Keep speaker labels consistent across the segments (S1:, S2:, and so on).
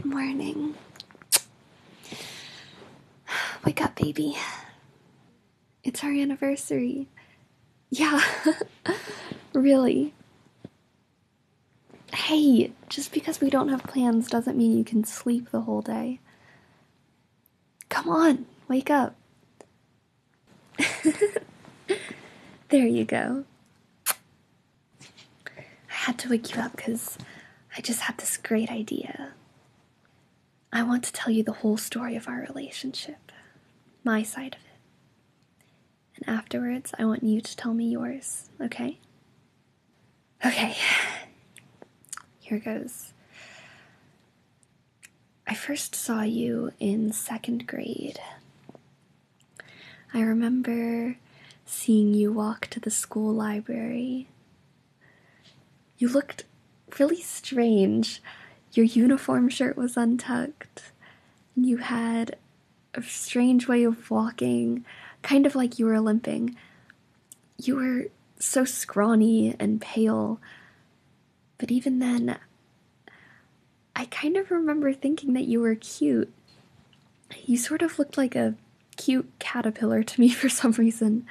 S1: morning. Wake up, baby. It's our anniversary. Yeah, really. Hey, just because we don't have plans doesn't mean you can sleep the whole day. Come on, wake up. There you go. I had to wake you up because I just had this great idea. I want to tell you the whole story of our relationship, my side of it. And afterwards, I want you to tell me yours, okay? Okay, here goes. I first saw you in 2nd grade. I remember seeing you walk to the school library. You looked really strange. Your uniform shirt was untucked, and you had a strange way of walking, kind of like you were limping. You were so scrawny and pale, but even then, I kind of remember thinking that you were cute. You sort of looked like a cute caterpillar to me for some reason.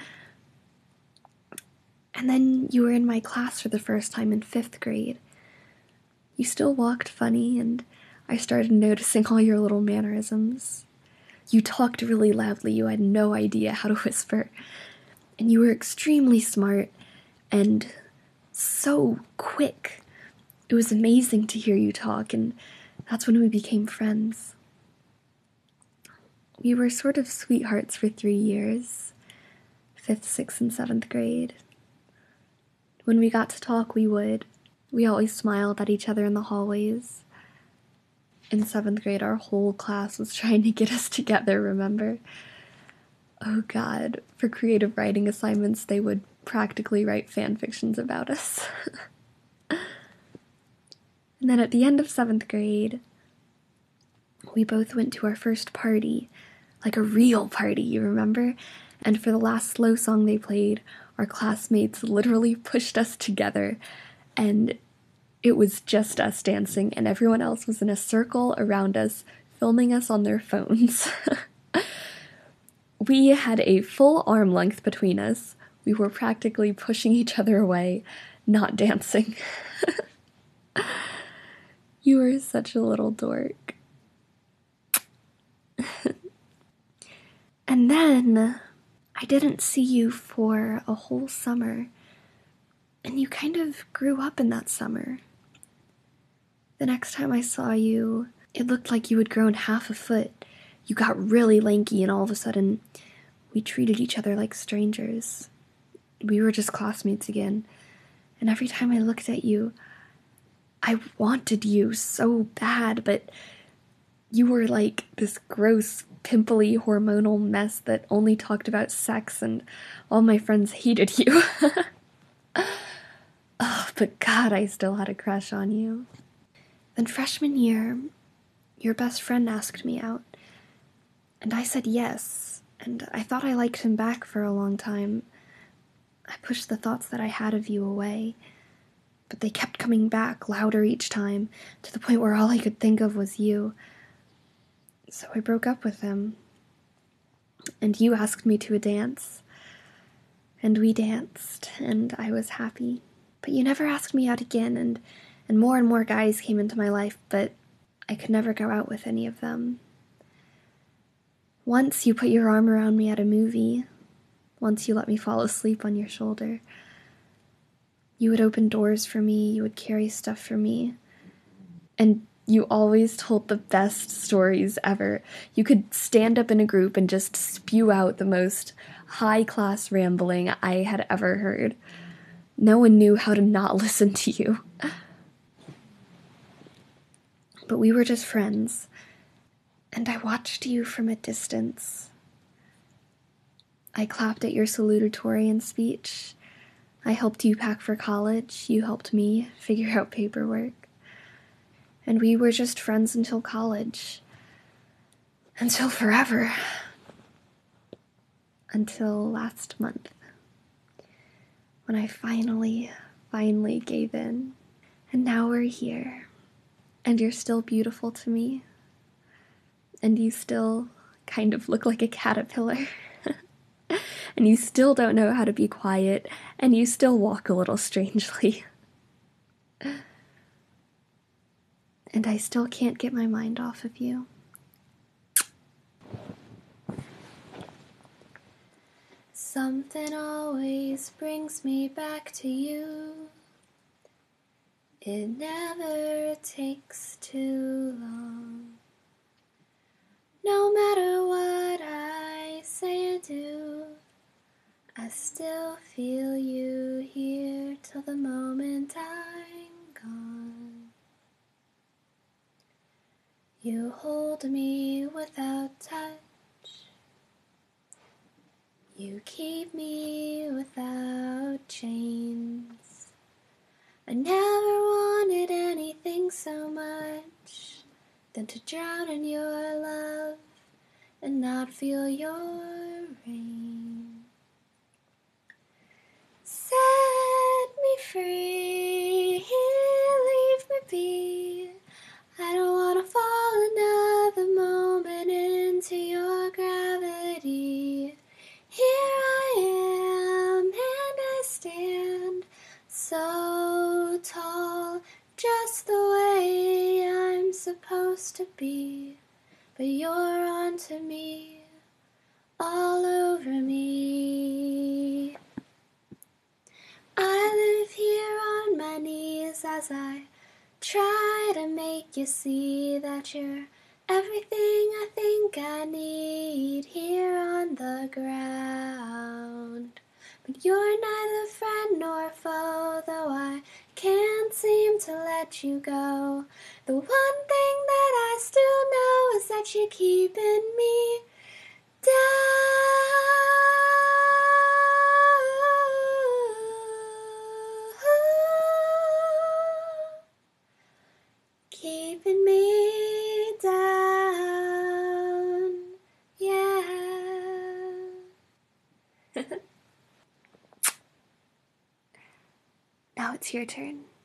S1: And then you were in my class for the first time in 5th grade. You still walked funny, and I started noticing all your little mannerisms. You talked really loudly, you had no idea how to whisper. And you were extremely smart and so quick. It was amazing to hear you talk, and that's when we became friends. We were sort of sweethearts for 3 years, 5th, 6th, and 7th grade. When we got to talk, we always smiled at each other in the hallways. In 7th grade, our whole class was trying to get us together, remember? Oh God, for creative writing assignments, they would practically write fan fictions about us. And then at the end of 7th grade, we both went to our first party, like a real party, you remember? And for the last slow song they played, our classmates literally pushed us together, and it was just us dancing, and everyone else was in a circle around us, filming us on their phones. We had a full arm length between us. We were practically pushing each other away, not dancing. You were such a little dork. And then I didn't see you for a whole summer, and you kind of grew up in that summer. The next time I saw you, it looked like you had grown half a foot. You got really lanky, and all of a sudden, we treated each other like strangers. We were just classmates again, and every time I looked at you, I wanted you so bad, but you were like this gross, pimply, hormonal mess that only talked about sex, and all my friends hated you. Oh, but God, I still had a crush on you. Then freshman year, your best friend asked me out, and I said yes, and I thought I liked him back for a long time. I pushed the thoughts that I had of you away, but they kept coming back louder each time, to the point where all I could think of was you. So I broke up with him, and you asked me to a dance, and we danced, and I was happy. But you never asked me out again, and more guys came into my life, but I could never go out with any of them. Once you put your arm around me at a movie. Once you let me fall asleep on your shoulder. You would open doors for me, you would carry stuff for me, and you always told the best stories ever. You could stand up in a group and just spew out the most high-class rambling I had ever heard. No one knew how to not listen to you. But we were just friends, and I watched you from a distance. I clapped at your salutatorian speech. I helped you pack for college. You helped me figure out paperwork. And we were just friends until college. Until forever. Until last month. When I finally gave in. And now we're here. And you're still beautiful to me. and you still kind of look like a caterpillar. And you still don't know how to be quiet, and you still walk a little strangely. And I still can't get my mind off of you. Something always brings me back to you. It never takes too long. No matter what I say or do, I still feel you here till the moment I'm gone. You hold me without touch. You keep me without chains. I never wanted anything so much than to drown in your love and not feel your rain. Set me free, leave me be. I don't want to fall another moment into your gravity. Here I am, and I stand so tall, just the way I'm supposed to be. But you're onto me, all over me. I live here on my knees as I try to make you see that you're everything I think I need here on the ground. But you're neither friend nor foe, though I can't seem to let you go. The one thing that I still know is that you're keeping me down. Keeping me down, yeah. Now it's your turn.